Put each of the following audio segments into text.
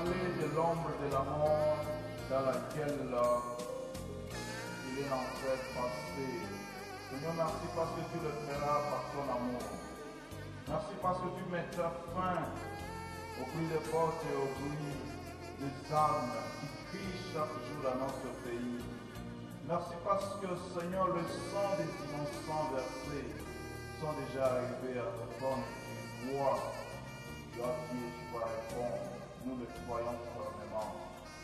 vallée de l'ombre de la mort dans laquelle il est en train de passer. Seigneur, merci parce que tu le feras par ton amour. Merci parce que tu mettras fin au bruit des portes et au bruit des armes qui crient chaque jour dans notre pays. Merci parce que, Seigneur, le sang des innocents versés sont déjà arrivés à ton trône. Tu vois, tu as Dieu, tu vas répondre. Nous le croyons fermement.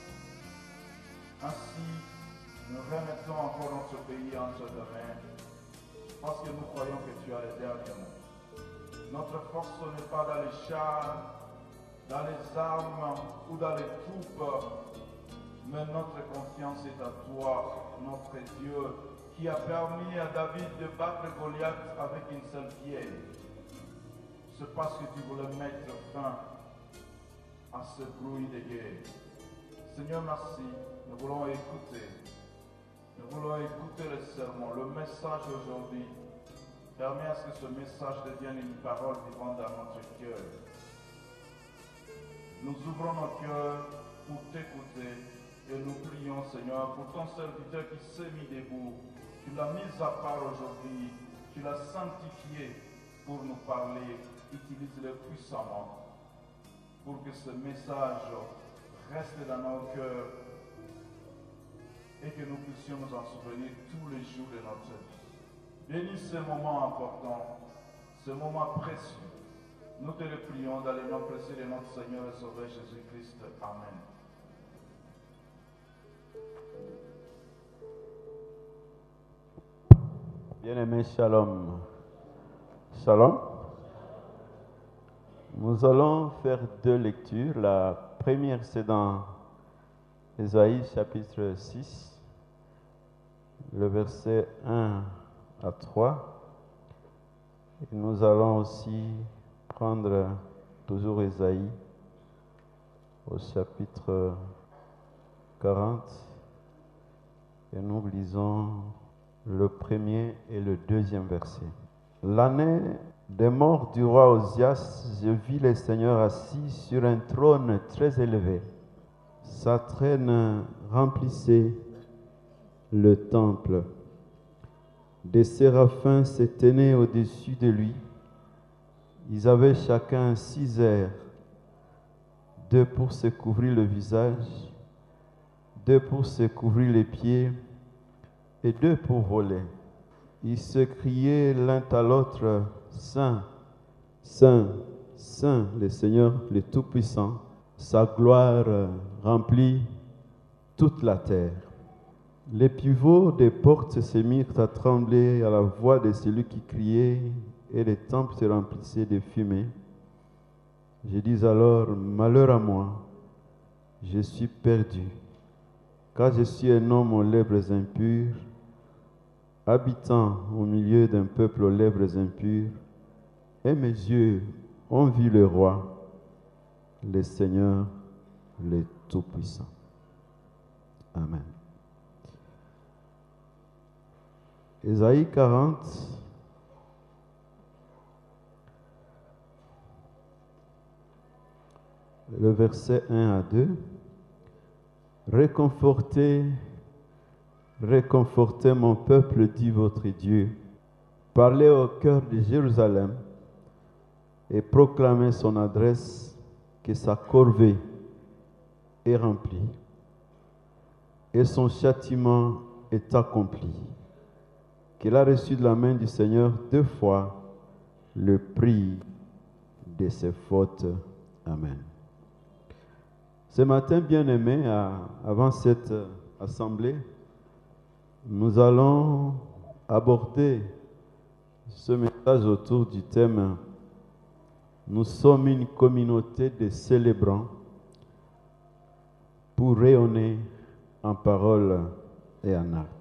Ainsi, nous remettons encore notre pays entre tes mains, parce que nous croyons que tu as le dernier mot. Notre force n'est pas dans les chars, dans les armes ou dans les troupes, mais notre confiance est à toi, notre Dieu, qui a permis à David de battre Goliath avec une seule pierre. C'est parce que tu voulais mettre fin à ce bruit de guerre. Seigneur, merci. Nous voulons écouter. Nous voulons écouter le sermon, le message aujourd'hui. Permets à ce que ce message devienne une parole vivante dans notre cœur. Nous ouvrons nos cœurs pour t'écouter et nous prions, Seigneur, pour ton serviteur qui s'est mis debout. Tu l'as mis à part aujourd'hui. Tu l'as sanctifié pour nous parler. Utilise-le puissamment pour que ce message reste dans nos cœurs et que nous puissions nous en souvenir tous les jours de notre vie. Bénis ce moment important, ce moment précieux. Nous te le prions dans le nom précieux de notre Seigneur et Sauveur Jésus-Christ. Amen. Bien-aimés, shalom. Shalom. Nous allons faire deux lectures. La première, c'est dans Ésaïe chapitre 6, le verset 1 à 3. Et nous allons aussi prendre toujours Ésaïe au chapitre 40 et nous lisons le premier et le deuxième verset. L'année des morts du roi Osias, je vis le Seigneur assis sur un trône très élevé. Sa traîne remplissait le temple. Des séraphins se tenaient au-dessus de lui. Ils avaient chacun 6 airs, 2 pour se couvrir le visage, 2 pour se couvrir les pieds et 2 pour voler. Ils se criaient l'un à l'autre, Saint, Saint, Saint, le Seigneur, le Tout-Puissant. Sa gloire remplit toute la terre. Les pivots des portes se mirent à trembler à la voix de celui qui criait, et les temples se remplissaient de fumée. Je dis alors, malheur à moi, je suis perdu, car je suis un homme aux lèvres impures, habitant au milieu d'un peuple aux lèvres impures, et mes yeux ont vu le roi, le Seigneur, le Tout-Puissant. Amen. Ésaïe 40, le verset 1 à 2. Réconfortez, réconfortez mon peuple, dit votre Dieu. Parlez au cœur de Jérusalem et proclamez son adresse, que sa corvée est remplie et son châtiment est accompli, qu'il a reçu de la main du Seigneur 2 fois le prix de ses fautes. Amen. Ce matin, bien-aimés, avant cette assemblée, nous allons aborder ce message autour du thème « Nous sommes une communauté de célébrants pour rayonner en parole et en acte ».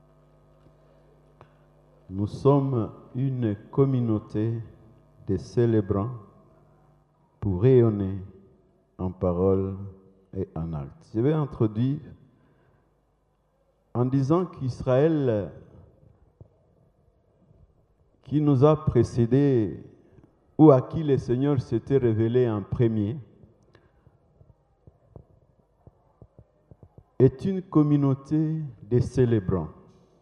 Nous sommes une communauté de célébrants pour rayonner en parole et en acte. Je vais introduire en disant qu'Israël, qui nous a précédés ou à qui le Seigneur s'était révélé en premier, est une communauté de célébrants.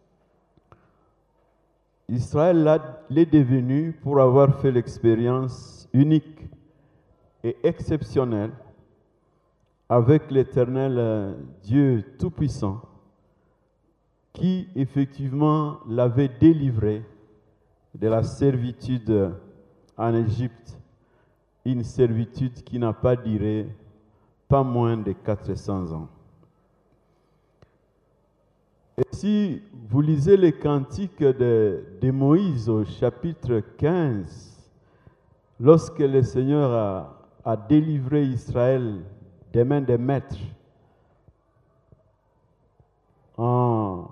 Israël l'est devenu pour avoir fait l'expérience unique et exceptionnelle avec l'Éternel Dieu Tout-Puissant qui effectivement l'avait délivré de la servitude en Égypte, une servitude qui n'a pas duré pas moins de 400 ans. Et si vous lisez les cantiques de Moïse au chapitre 15, lorsque le Seigneur a délivré Israël des mains des maîtres en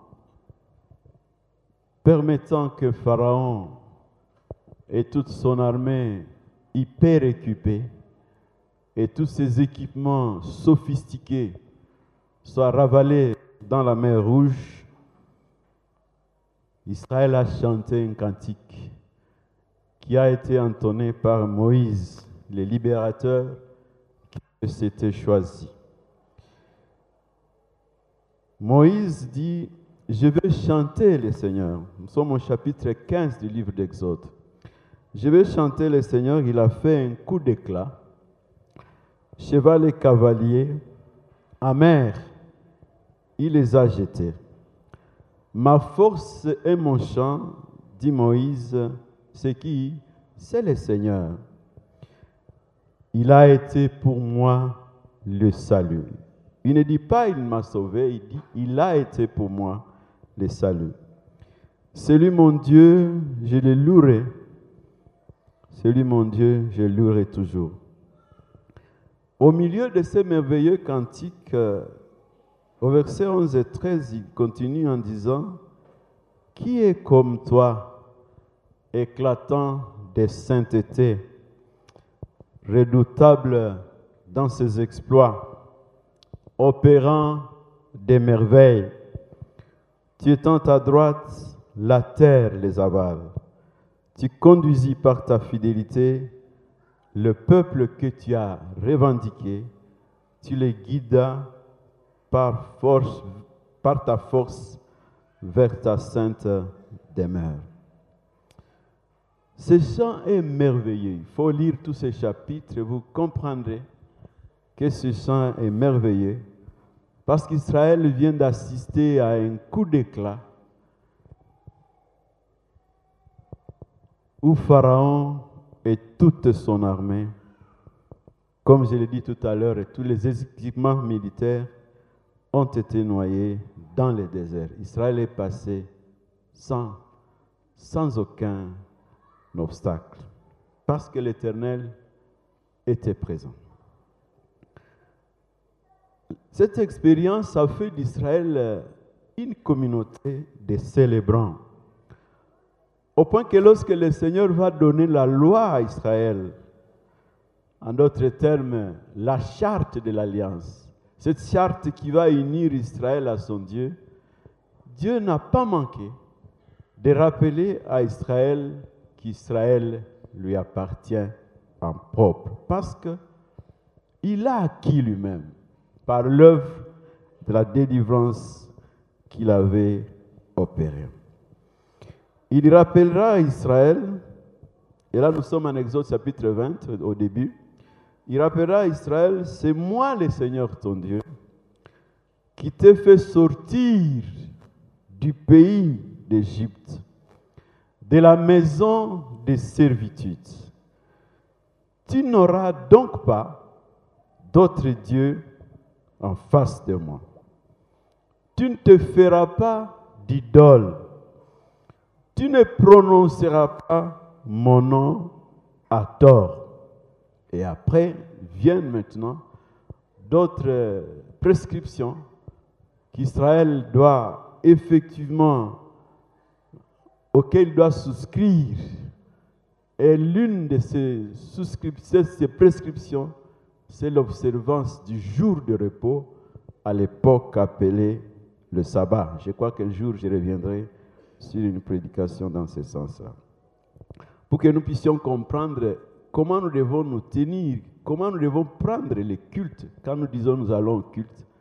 permettant que Pharaon et toute son armée hyper équipée et tous ses équipements sophistiqués soient ravalés dans la mer Rouge, Israël a chanté un cantique qui a été entonné par Moïse, le libérateur qui s'était choisi. Moïse dit: je vais chanter le Seigneur. Nous sommes au chapitre 15 du livre d'Exode. Je vais chanter le Seigneur. Il a fait un coup d'éclat. Cheval et cavalier, en mer, il les a jetés. Ma force et mon chant, dit Moïse, c'est qui? C'est le Seigneur. Il a été pour moi le salut. Il ne dit pas il m'a sauvé, il dit il a été pour moi le salut. C'est lui mon Dieu, je le louerai. C'est lui mon Dieu, je le louerai toujours. Au milieu de ces merveilleux cantiques, au verset 11 et 13, il continue en disant: qui est comme toi, éclatant de sainteté, redoutable dans ses exploits, opérant des merveilles. Tu étends ta droite, la terre les avale. Tu conduisis par ta fidélité le peuple que tu as revendiqué. Tu les guidas par ta force vers ta sainte demeure. Ce chant est merveilleux. Il faut lire tous ces chapitres et vous comprendrez que ce chant est merveilleux parce qu'Israël vient d'assister à un coup d'éclat où Pharaon et toute son armée, comme je l'ai dit tout à l'heure, et tous les équipements militaires ont été noyés dans le désert. Israël est passé sans aucun obstacle parce que l'Éternel était présent. Cette expérience a fait d'Israël une communauté de célébrants. Au point que lorsque le Seigneur va donner la loi à Israël, en d'autres termes, la charte de l'alliance, cette charte qui va unir Israël à son Dieu, Dieu n'a pas manqué de rappeler à Israël qu'Israël lui appartient en propre, parce qu'il a acquis lui-même par l'œuvre de la délivrance qu'il avait opérée. Il rappellera à Israël, et là nous sommes en Exode chapitre 20 au début, il rappellera à Israël: c'est moi le Seigneur ton Dieu qui t'ai fait sortir du pays d'Égypte, de la maison de servitude. Tu n'auras donc pas d'autres dieux en face de moi. Tu ne te feras pas d'idole. Tu ne prononceras pas mon nom à tort. Et après viennent maintenant d'autres prescriptions qu'Israël doit effectivement, auxquelles il doit souscrire. Et l'une de ces prescriptions, c'est l'observance du jour de repos, à l'époque appelé le sabbat. Je crois qu'un jour je reviendrai sur une prédication dans ce sens-là. Pour que nous puissions comprendre comment nous devons nous tenir, comment nous devons prendre les cultes. Quand nous disons nous allons au culte,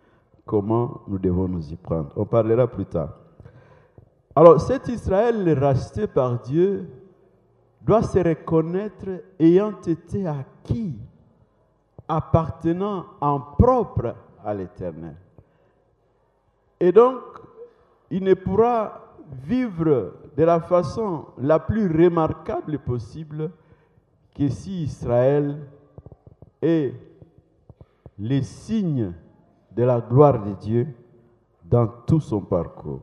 comment nous devons nous y prendre. On parlera plus tard. Alors, cet Israël racheté par Dieu doit se reconnaître ayant été acquis, appartenant en propre à l'Éternel. Et donc, il ne pourra vivre de la façon la plus remarquable possible que si Israël est les signes de la gloire de Dieu dans tout son parcours.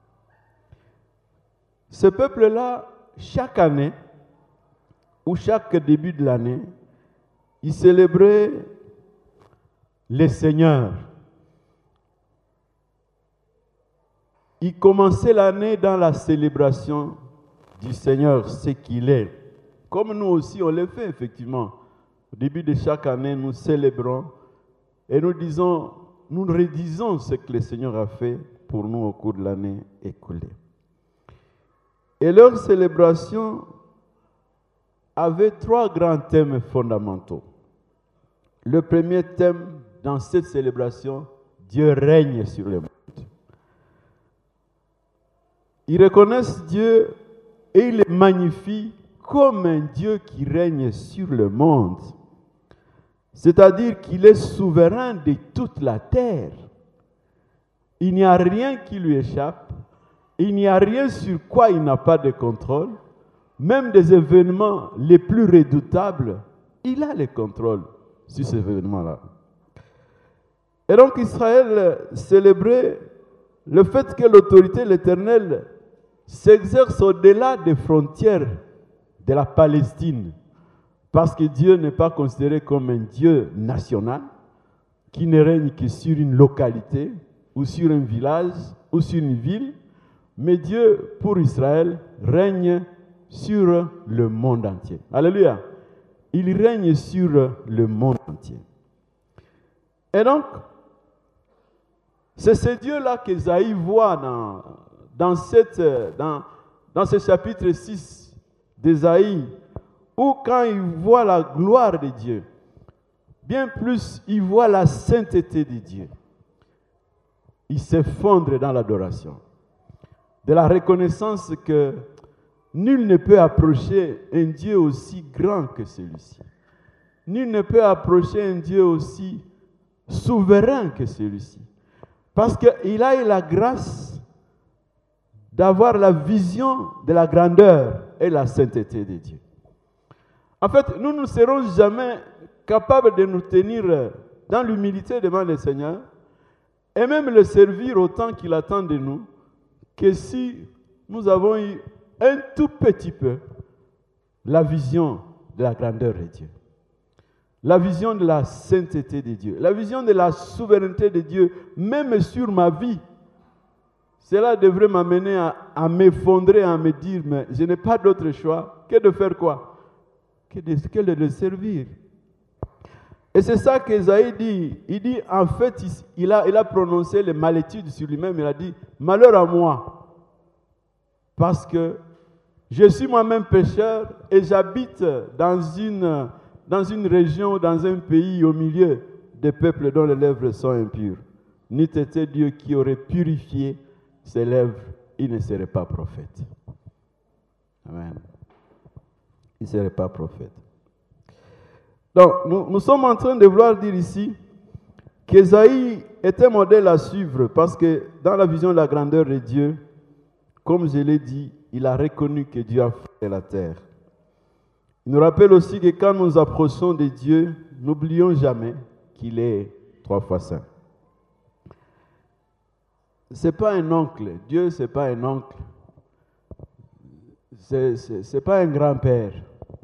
Ce peuple-là, chaque année, ou chaque début de l'année, il célébrait le Seigneur. Il commençait l'année dans la célébration du Seigneur, ce qu'il est. Comme nous aussi, on le fait effectivement. Au début de chaque année, nous célébrons et nous redisons ce que le Seigneur a fait pour nous au cours de l'année écoulée. Et leur célébration avait 3 grands thèmes fondamentaux. Le premier thème dans cette célébration, Dieu règne sur le monde. Ils reconnaissent Dieu et ils le magnifient comme un Dieu qui règne sur le monde. C'est-à-dire qu'il est souverain de toute la terre. Il n'y a rien qui lui échappe. Il n'y a rien sur quoi il n'a pas de contrôle. Même des événements les plus redoutables, il a le contrôle sur ces événements-là. Et donc Israël célébrait le fait que l'autorité de l'Éternel s'exerce au-delà des frontières de la Palestine. Parce que Dieu n'est pas considéré comme un Dieu national qui ne règne que sur une localité ou sur un village ou sur une ville. Mais Dieu, pour Israël, règne sur le monde entier. Alléluia. Il règne sur le monde entier. Et donc, c'est ce Dieu-là qu'Ésaïe voit dans ce chapitre 6 d'Ésaïe, où quand il voit la gloire de Dieu, bien plus il voit la sainteté de Dieu, il s'effondre dans l'adoration, de la reconnaissance que nul ne peut approcher un Dieu aussi grand que celui-ci. Nul ne peut approcher un Dieu aussi souverain que celui-ci. Parce qu'il a eu la grâce d'avoir la vision de la grandeur et la sainteté de Dieu. En fait, nous ne serons jamais capables de nous tenir dans l'humilité devant le Seigneur et même le servir autant qu'il attend de nous que si nous avons eu un tout petit peu la vision de la grandeur de Dieu, la vision de la sainteté de Dieu, la vision de la souveraineté de Dieu, même sur ma vie. Cela devrait m'amener à m'effondrer, à me dire, mais je n'ai pas d'autre choix que de faire quoi? Que de le servir. Et c'est ça qu'Ésaïe dit. Il dit, en fait, il a prononcé les malétudes sur lui-même. Il a dit, malheur à moi, parce que je suis moi-même pécheur et j'habite dans une région, dans un pays au milieu des peuples dont les lèvres sont impures. N'eût été Dieu qui aurait purifié ses lèvres, il ne serait pas prophète. Amen. Il ne serait pas prophète. Donc, nous sommes en train de vouloir dire ici qu'Ésaïe est un modèle à suivre parce que dans la vision de la grandeur de Dieu, comme je l'ai dit, il a reconnu que Dieu a fait la terre. Il nous rappelle aussi que quand nous approchons de Dieu, n'oublions jamais qu'il est 3 fois saint. Ce n'est pas un oncle. Dieu, ce n'est pas un oncle. Ce n'est pas un grand-père.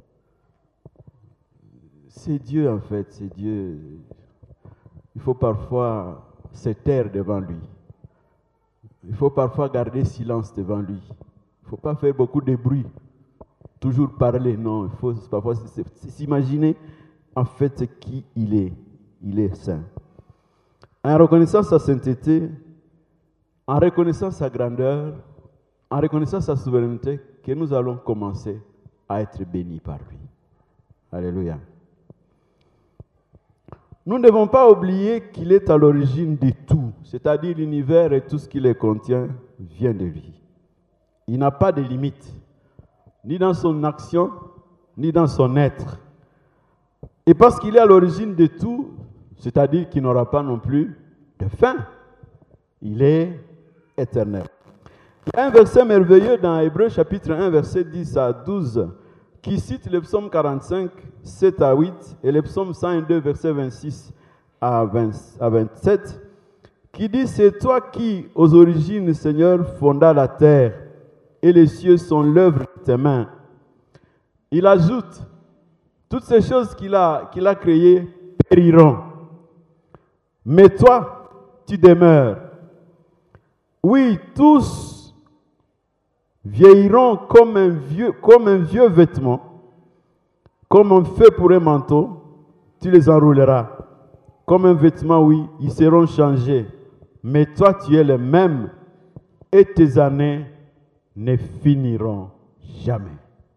C'est Dieu en fait, c'est Dieu. Il faut parfois se taire devant lui. Il faut parfois garder silence devant lui. Il ne faut pas faire beaucoup de bruit, toujours parler. Non, il faut parfois s'imaginer en fait qui il est. Il est saint. En reconnaissant sa sainteté, en reconnaissant sa grandeur, en reconnaissant sa souveraineté, que nous allons commencer à être bénis par lui. Alléluia. Nous ne devons pas oublier qu'il est à l'origine de tout, c'est-à-dire l'univers et tout ce qui le contient vient de lui. Il n'a pas de limite, ni dans son action, ni dans son être. Et parce qu'il est à l'origine de tout, c'est-à-dire qu'il n'aura pas non plus de fin. Il est éternel. Il y a un verset merveilleux dans Hébreux chapitre 1, verset 10 à 12, qui cite le psaume 45, 7 à 8, et le psaume 102, verset 26 à 27, qui dit « C'est toi qui, aux origines, Seigneur, fonda la terre, et les cieux sont l'œuvre de tes mains. » Il ajoute « Toutes ces choses qu'il a créées périront. Mais toi, tu demeures. Oui, tous vieilliront comme un vieux vêtement, comme un feu pour un manteau, tu les enrouleras. Comme un vêtement, oui, ils seront changés. Mais toi, tu es le même, et tes années ne finiront jamais. »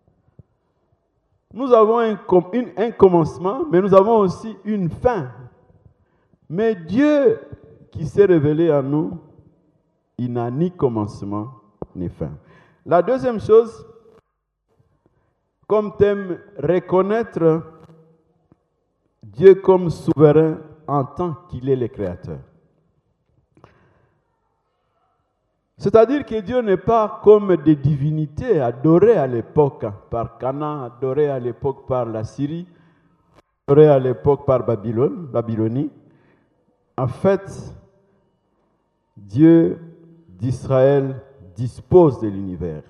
Nous avons un commencement, mais nous avons aussi une fin. Mais Dieu qui s'est révélé à nous, il n'a ni commencement ni fin. La deuxième chose, comme thème, reconnaître Dieu comme souverain en tant qu'il est le Créateur. C'est-à-dire que Dieu n'est pas comme des divinités adorées à l'époque par Canaan, adorées à l'époque par la Syrie, adorées à l'époque par Babylonie. En fait, Dieu d'Israël dispose de l'univers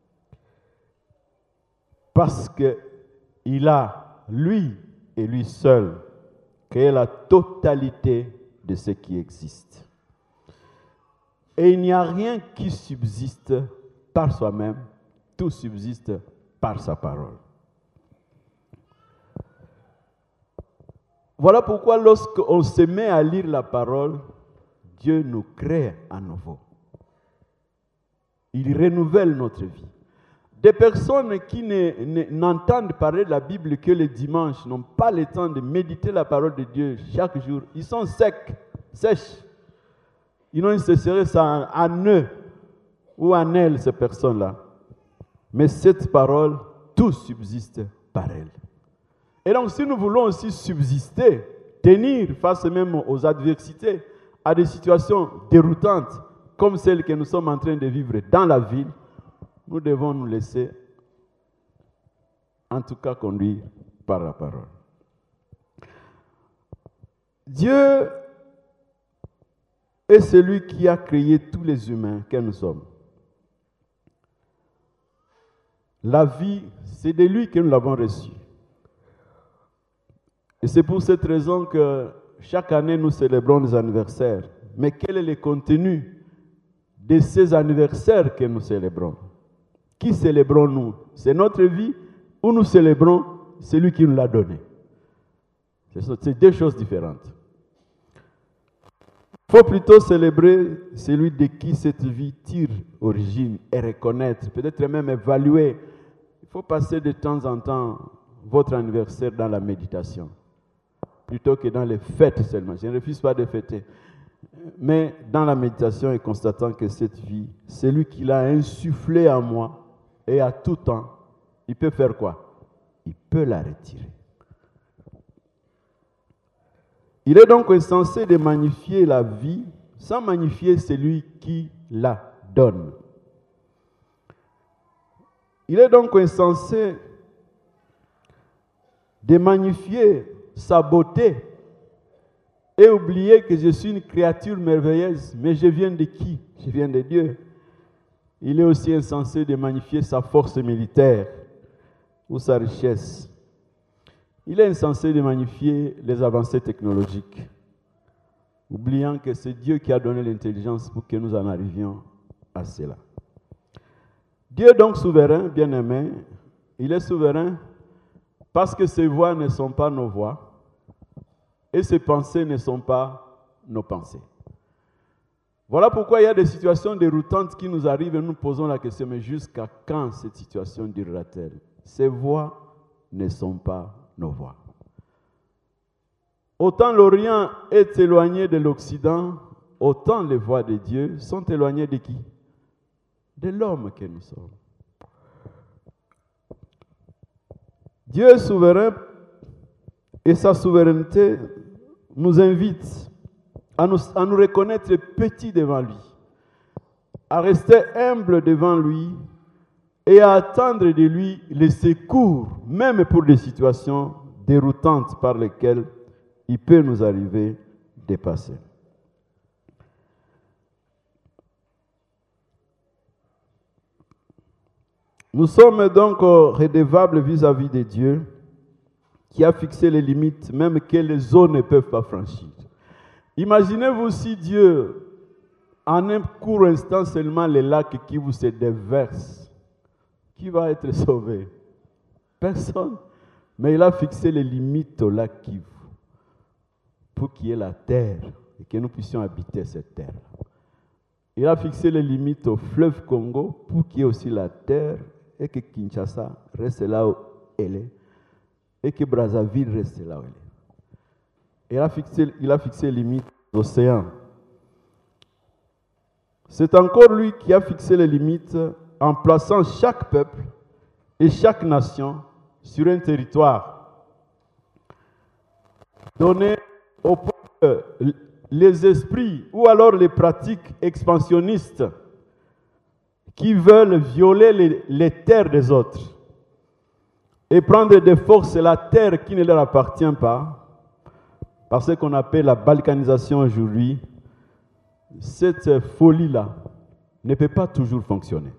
parce qu'il a, lui et lui seul, créé la totalité de ce qui existe. Et il n'y a rien qui subsiste par soi-même, tout subsiste par sa parole. Voilà pourquoi lorsqu'on se met à lire la parole, Dieu nous crée à nouveau. Il renouvelle notre vie. Des personnes qui n'entendent parler de la Bible que le dimanche, n'ont pas le temps de méditer la parole de Dieu chaque jour, ils sont sèches. Ils n'ont une sécheresse en eux ou en elles, ces personnes-là. Mais cette parole, tout subsiste par elle. Et donc, si nous voulons aussi subsister, tenir face même aux adversités, à des situations déroutantes, comme celles que nous sommes en train de vivre dans la ville, nous devons nous laisser, en tout cas, conduire par la parole. Dieu est celui qui a créé tous les humains que nous sommes. La vie, c'est de lui que nous l'avons reçue. Et c'est pour cette raison que chaque année, nous célébrons des anniversaires. Mais quel est le contenu de ces anniversaires que nous célébrons? Qui célébrons-nous? C'est notre vie ou nous célébrons celui qui nous l'a donné? C'est deux choses différentes. Il faut plutôt célébrer celui de qui cette vie tire origine et reconnaître, peut-être même évaluer. Il faut passer de temps en temps votre anniversaire dans la méditation, plutôt que dans les fêtes seulement. Je ne refuse pas de fêter, mais dans la méditation et constatant que cette vie, c'est lui qui l'a insufflée en moi et à tout temps, il peut faire quoi? Il peut la retirer. Il est donc insensé de magnifier la vie sans magnifier celui qui la donne. Il est donc insensé de magnifier sa beauté et oublier que je suis une créature merveilleuse, mais je viens de qui? Je viens de Dieu. Il est aussi insensé de magnifier sa force militaire ou sa richesse. Il est insensé de magnifier les avancées technologiques, oubliant que c'est Dieu qui a donné l'intelligence pour que nous en arrivions à cela. Dieu est donc souverain, bien-aimé. Il est souverain parce que ses voies ne sont pas nos voies et ses pensées ne sont pas nos pensées. Voilà pourquoi il y a des situations déroutantes qui nous arrivent et nous posons la question, mais jusqu'à quand cette situation durera-t-elle? Ces voies ne sont pas nos voies. Autant l'Orient est éloigné de l'Occident, autant les voies de Dieu sont éloignées de qui? De l'homme que nous sommes. Dieu est souverain et sa souveraineté nous invite à nous reconnaître petits devant lui, à rester humbles devant lui et à attendre de lui les secours, même pour des situations déroutantes par lesquelles il peut nous arriver de passer. Nous sommes donc redevables vis-à-vis de Dieu qui a fixé les limites même que les eaux ne peuvent pas franchir. Imaginez-vous si Dieu, en un court instant seulement, les lacs qui vous se déversent, qui va être sauvé? Personne. Mais il a fixé les limites au lac Kivu pour qu'il y ait la terre et que nous puissions habiter cette terre. Il a fixé les limites au fleuve Congo pour qu'il y ait aussi la terre et que Kinshasa reste là où elle est et que Brazzaville reste là où elle est. Il a fixé les limites aux océans. C'est encore lui qui a fixé les limites en plaçant chaque peuple et chaque nation sur un territoire. Donner au peuple les esprits ou alors les pratiques expansionnistes qui veulent violer les terres des autres et prendre de force la terre qui ne leur appartient pas, par ce qu'on appelle la balkanisation aujourd'hui. Cette folie-là ne peut pas toujours fonctionner.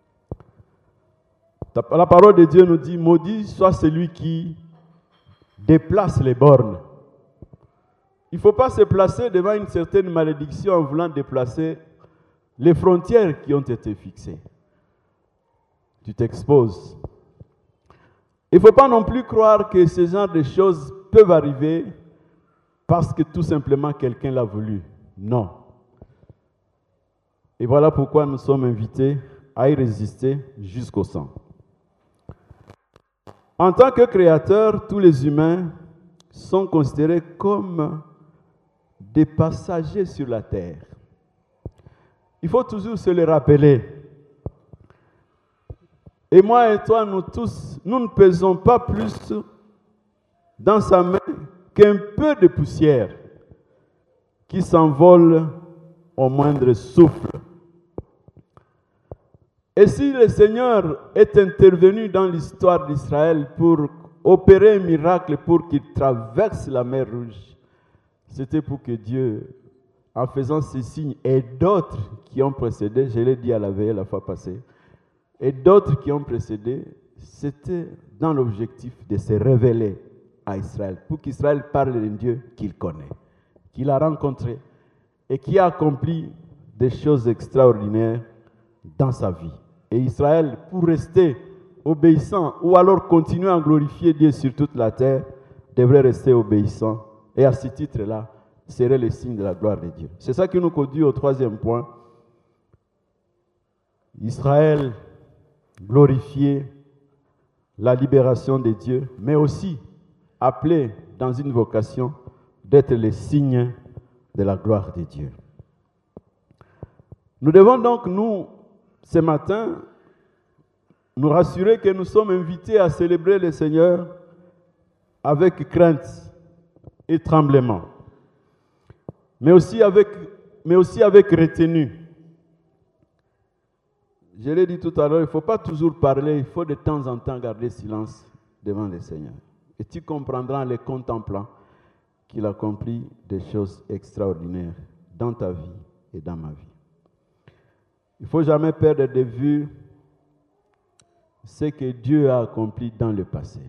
La parole de Dieu nous dit, maudit soit celui qui déplace les bornes. Il ne faut pas se placer devant une certaine malédiction en voulant déplacer les frontières qui ont été fixées. Tu t'exposes. Il ne faut pas non plus croire que ce genre de choses peuvent arriver parce que tout simplement quelqu'un l'a voulu. Non. Et voilà pourquoi nous sommes invités à y résister jusqu'au sang. En tant que créateurs, tous les humains sont considérés comme des passagers sur la terre. Il faut toujours se le rappeler. Et moi et toi, nous tous, nous ne pesons pas plus dans sa main qu'un peu de poussière qui s'envole au moindre souffle. Et si le Seigneur est intervenu dans l'histoire d'Israël pour opérer un miracle pour qu'il traverse la mer Rouge, c'était pour que Dieu, en faisant ces signes, et d'autres qui ont précédé, je l'ai dit à la veille la fois passée, et d'autres qui ont précédé, c'était dans l'objectif de se révéler à Israël, pour qu'Israël parle d'un Dieu qu'il connaît, qu'il a rencontré et qui a accompli des choses extraordinaires dans sa vie. Et Israël, pour rester obéissant ou alors continuer à glorifier Dieu sur toute la terre, devrait rester obéissant. Et à ce titre-là, serait le signe de la gloire de Dieu. C'est ça qui nous conduit au troisième point. Israël glorifier la libération de Dieu, mais aussi appelé dans une vocation d'être les signes de la gloire de Dieu. Nous devons donc, ce matin, nous rassurer que nous sommes invités à célébrer le Seigneur avec crainte et tremblement, mais aussi avec retenue. Je l'ai dit tout à l'heure, il ne faut pas toujours parler, il faut de temps en temps garder silence devant le Seigneur. Et tu comprendras en les contemplant qu'il accomplit des choses extraordinaires dans ta vie et dans ma vie. Il ne faut jamais perdre de vue ce que Dieu a accompli dans le passé.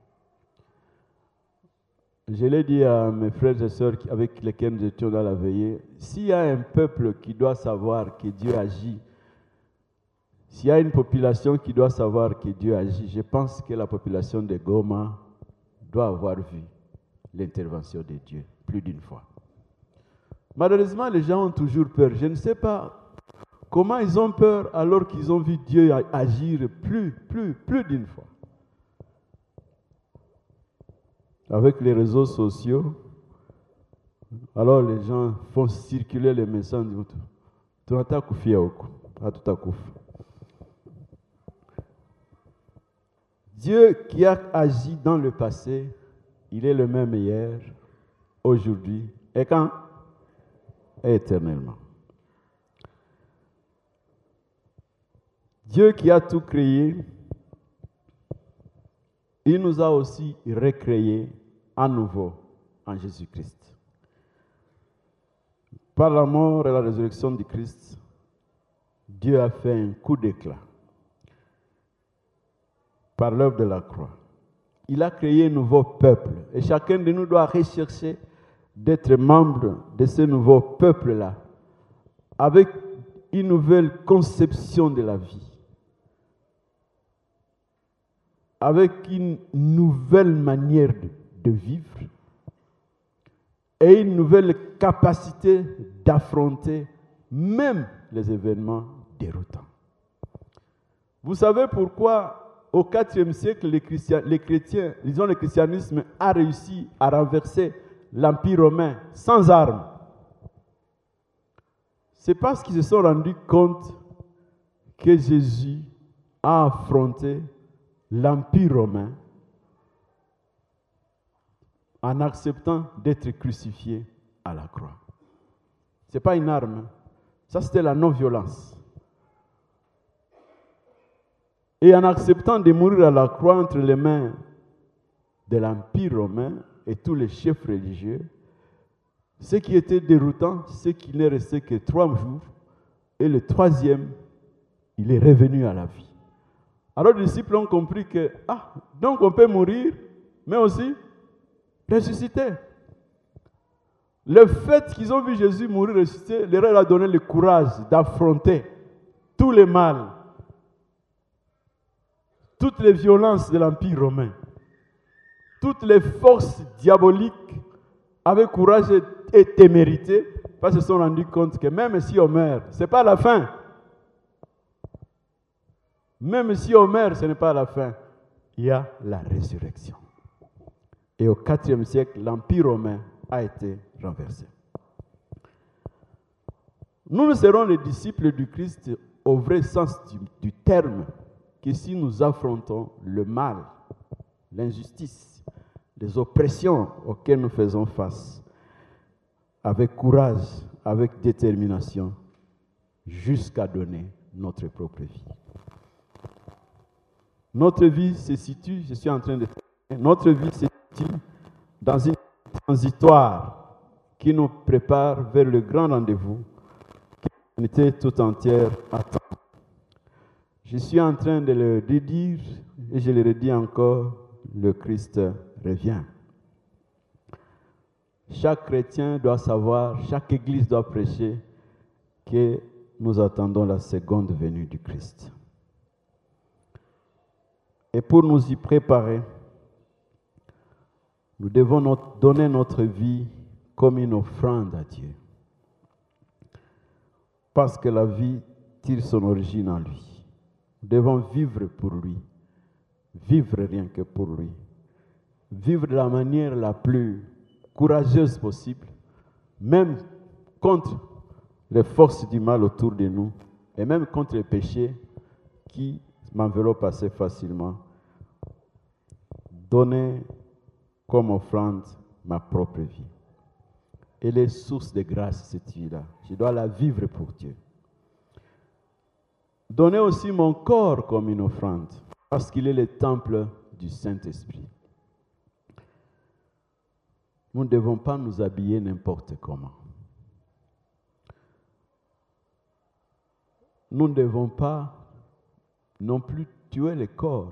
Je l'ai dit à mes frères et sœurs avec lesquels nous étions dans la veillée, s'il y a un peuple qui doit savoir que Dieu agit, s'il y a une population qui doit savoir que Dieu agit, je pense que la population de Goma doit avoir vu l'intervention de Dieu plus d'une fois. Malheureusement, les gens ont toujours peur. Je ne sais pas comment ils ont peur alors qu'ils ont vu Dieu agir plus d'une fois. Avec les réseaux sociaux, Alors les gens font circuler les messages. Tunataka kufia huko, hatutakufa. Dieu qui a agi dans le passé, il est le même hier, aujourd'hui et quand? Et éternellement. Dieu qui a tout créé, il nous a aussi recréés à nouveau en Jésus-Christ. Par la mort et la résurrection du Christ, Dieu a fait un coup d'éclat. Par l'œuvre de la croix. Il a créé un nouveau peuple. Et chacun de nous doit rechercher d'être membre de ce nouveau peuple-là, avec une nouvelle conception de la vie, avec une nouvelle manière de vivre et une nouvelle capacité d'affronter même les événements déroutants. Vous savez pourquoi au IVe siècle, le christianisme a réussi à renverser l'Empire romain sans armes? C'est parce qu'ils se sont rendus compte que Jésus a affronté l'Empire romain en acceptant d'être crucifié à la croix. Ce n'est pas une arme, ça c'était la non-violence. Et en acceptant de mourir à la croix entre les mains de l'Empire romain et tous les chefs religieux, ce qui était déroutant, c'est qu'il n'est resté que 3 jours, et le 3e, il est revenu à la vie. Alors les disciples ont compris que, donc on peut mourir, mais aussi ressusciter. Le fait qu'ils ont vu Jésus mourir, ressusciter, leur a donné le courage d'affronter tous les mal, toutes les violences de l'Empire romain, toutes les forces diaboliques, avec courage et témérité, parce qu'ils se sont rendus compte que même si on meurt, ce n'est pas la fin. Même si on meurt, ce n'est pas la fin. Il y a la résurrection. Et au IVe siècle, l'Empire romain a été renversé. Nous serons les disciples du Christ au vrai sens du terme, que si nous affrontons le mal, l'injustice, les oppressions auxquelles nous faisons face, avec courage, avec détermination, jusqu'à donner notre propre vie. Notre vie se situe, je suis en train de terminer, notre vie se situe dans une transitoire qui nous prépare vers le grand rendez-vous que l'humanité tout entière attend. Je suis en train de le redire et je le redis encore, le Christ revient. Chaque chrétien doit savoir, chaque église doit prêcher que nous attendons la seconde venue du Christ. Et pour nous y préparer, nous devons donner notre vie comme une offrande à Dieu. Parce que la vie tire son origine en lui. Nous devons vivre pour lui. Vivre rien que pour lui. Vivre de la manière la plus courageuse possible, même contre les forces du mal autour de nous, et même contre les péchés qui m'enveloppent assez facilement. Donner comme offrande ma propre vie. Elle est source de grâce, cette vie-là. Je dois la vivre pour Dieu. Donner aussi mon corps comme une offrande, parce qu'il est le temple du Saint-Esprit. Nous ne devons pas nous habiller n'importe comment. Nous ne devons pas non plus tuer le corps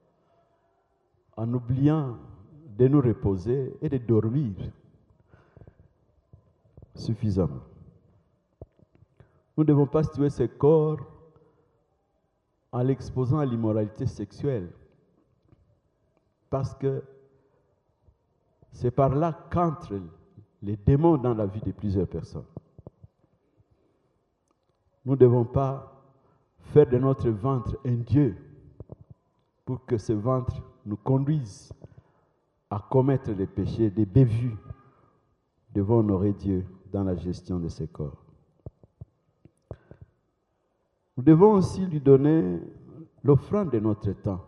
en oubliant de nous reposer et de dormir suffisamment. Nous ne devons pas tuer ce corps en l'exposant à l'immoralité sexuelle, parce que c'est par là qu'entrent les démons dans la vie de plusieurs personnes. Nous ne devons pas faire de notre ventre un Dieu pour que ce ventre nous conduise à commettre des péchés, des bévues, devons honorer Dieu dans la gestion de ces corps. Nous devons aussi lui donner l'offrande de notre temps.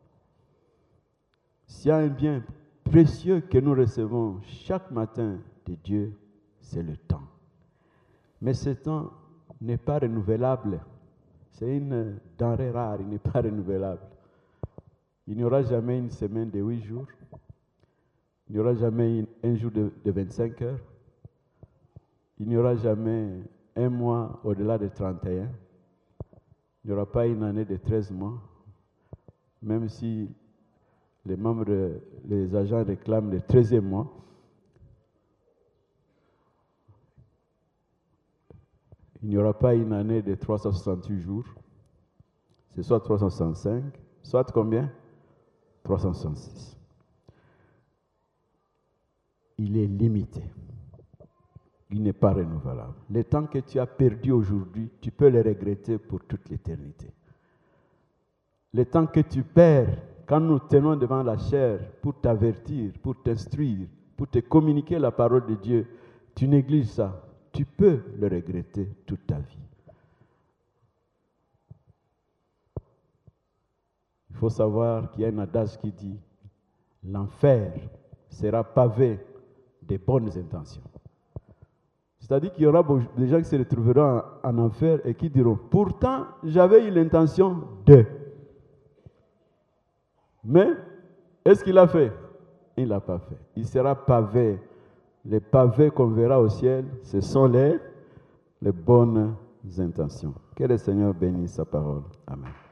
S'il y a un bien précieux que nous recevons chaque matin de Dieu, c'est le temps. Mais ce temps n'est pas renouvelable. C'est une denrée rare, il n'est pas renouvelable. Il n'y aura jamais une semaine de 8 jours. Il n'y aura jamais un jour de 25 heures. Il n'y aura jamais un mois au-delà de 31. Il n'y aura pas une année de 13 mois. Même si les agents réclament le 13e mois. Il n'y aura pas une année de 368 jours. C'est soit 365, soit combien? 366. Il est limité. Il n'est pas renouvelable. Le temps que tu as perdu aujourd'hui, tu peux le regretter pour toute l'éternité. Le temps que tu perds quand nous tenons devant la chair pour t'avertir, pour t'instruire, pour te communiquer la parole de Dieu, tu négliges ça. Tu peux le regretter toute ta vie. Il faut savoir qu'il y a un adage qui dit « L'enfer sera pavé de bonnes intentions ». C'est-à-dire qu'il y aura des gens qui se retrouveront en enfer et qui diront « Pourtant, j'avais eu l'intention de... » Mais, est-ce qu'il a fait? Il ne l'a pas fait. Il sera pavé. Les pavés qu'on verra au ciel, ce sont les bonnes intentions. Que le Seigneur bénisse sa parole. Amen.